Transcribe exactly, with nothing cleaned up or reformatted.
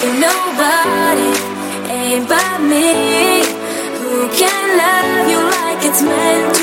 Nobody ain't but me who can love you like it's meant